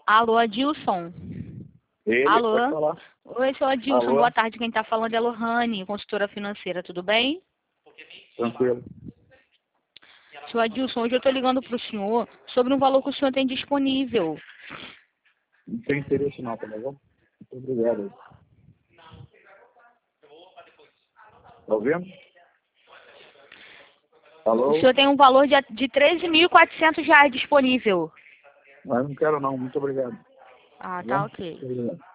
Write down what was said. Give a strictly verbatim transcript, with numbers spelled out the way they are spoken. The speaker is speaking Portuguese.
Alô, Adilson. Ele, Alô. pode falar. Oi, seu Adilson. Alô. Boa tarde. Quem está falando é a Lohane, consultora financeira. Tudo bem? Tranquilo. Seu Adilson, hoje eu estou ligando para o senhor sobre um valor que o senhor tem disponível. Não tem interesse não, tá bom? Muito obrigado. Tá ouvindo? Alô? O senhor tem um valor de, de treze mil e quatrocentos reais disponível. Mas não quero não, muito obrigado. Ah, Tá tá bom? ok. Muito obrigado.